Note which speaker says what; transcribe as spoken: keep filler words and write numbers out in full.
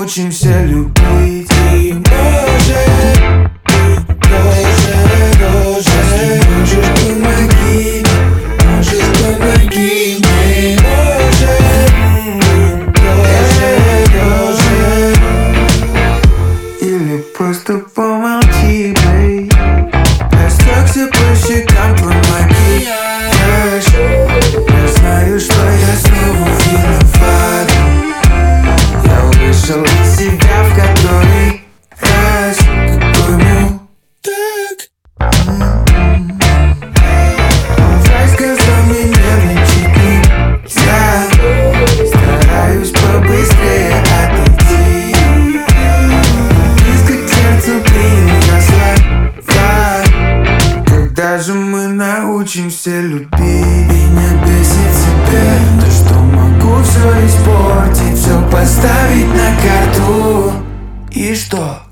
Speaker 1: научимся любить. И может, тоже, тоже, можешь помоги, можешь помоги мне, может, тоже, тоже, или просто помолчи, бей. Растекся по щекам твой макияж. Я знаю, что я снова виноват. Я вышел из себя в который раз. Какой так? Врач сказал мне нервничать нельзя. Стараюсь побыстрее отойти. Близко к сердцу принял слова. Когда же мы научимся любить? Меня бесит себя, то, что могу все испортить, все поставить на карту. И что?